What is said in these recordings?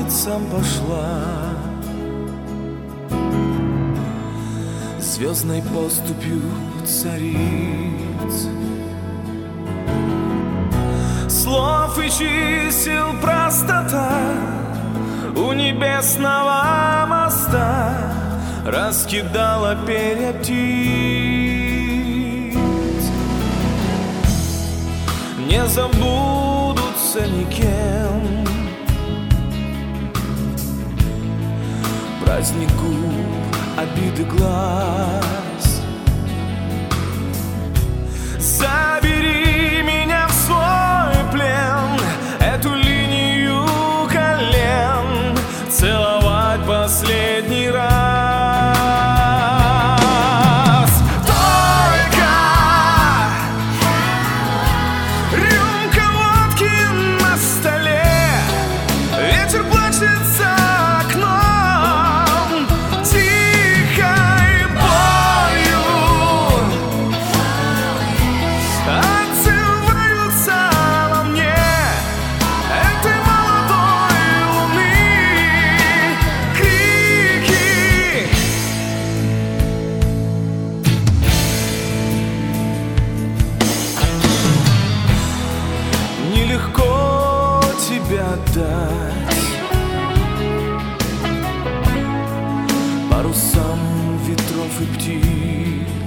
улицам пошла, звездной поступью цариц. Слов и чисел простота у небесного моста раскидала перья птиц. Не забудутся никем праздник губ, обиды глаз. Забери меня в свой плен, эту линию колен целовать последний раз. Только рюмка водки на столе, ветер плачет за окном тихой болью. Отзываются во мне этой молодой луны крики. Нелегко тебя отдать парусам ветров и птиц.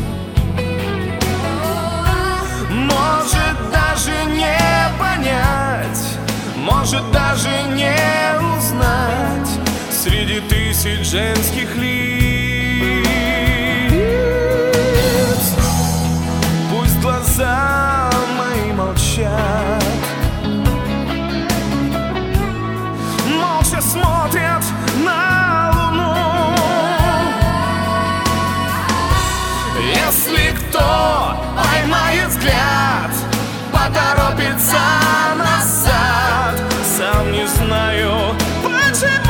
Может даже не понять, может даже не узнать среди тысяч женских лиц. Пусть глаза мои молчат, молча смотрят на луну. Если кто поймает взгляд, поторопится назад, сам не знаю почему.